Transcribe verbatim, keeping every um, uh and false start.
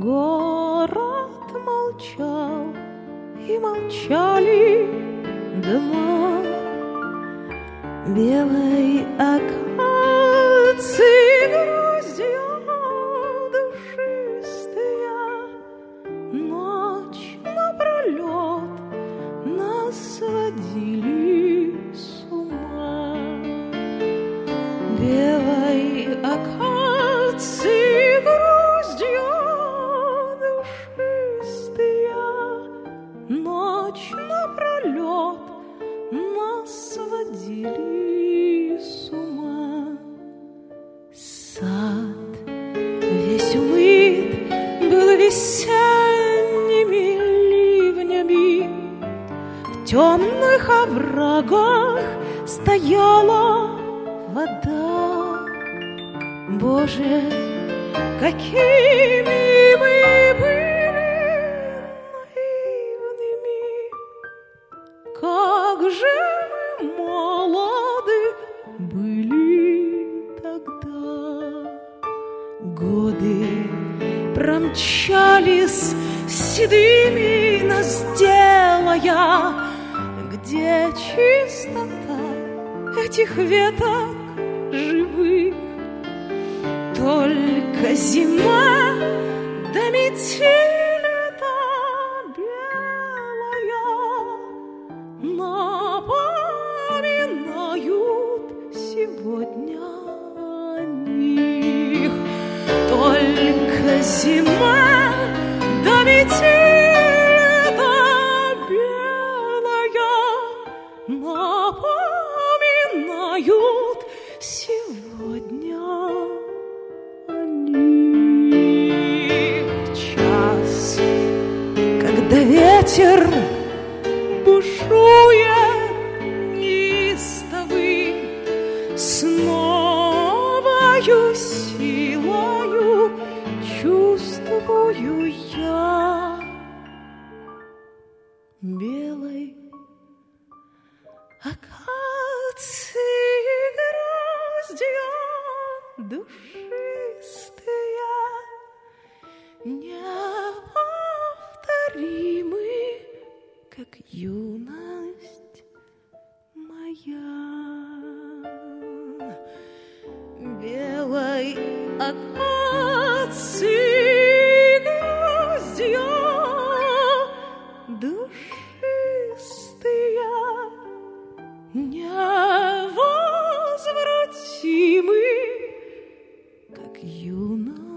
Город молчал, и молчали дома. Белой акации груздью душистая ночь напролет нас сводили с ума. Белой акации груздью душистая ночь напролет нас сводили с ума. Сад весь умыт был весенними ливнями, в темных оврагах стояла вода. Боже, какими мы были наивными, как же мы молоды были тогда. Годы промчались седыми нас делая, где чистота этих веток живых. Только зима да метель эта белая напоминают сегодня о них. Только зима да метель эта белая напоминают сегодня о них. Час, когда ветер бушует неистовый, с новою силою чувствую я. Белой акации гроздья душистая неповторимы, как юность моя. Белой акации гроздья душистая невозвратимы, как юность.